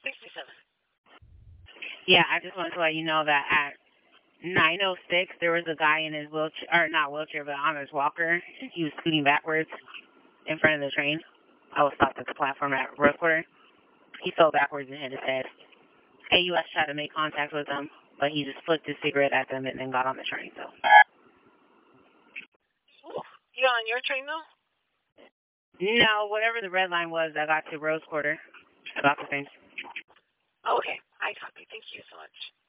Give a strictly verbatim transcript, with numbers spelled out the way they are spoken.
sixty-seven. Yeah, I just wanted to let you know that at nine oh six, there was a guy in his wheelchair, or not wheelchair, but on his walker. He was scooting backwards in front of the train. I was stopped at the platform at Rose Quarter. He fell backwards and hit his head. A U S tried to make contact with him, but he just flicked his cigarette at them and then got on the train. So. Ooh, you on your train though? No, whatever the red line was, I got to Rose Quarter. About the same. Okay, I copy. Thank you so much.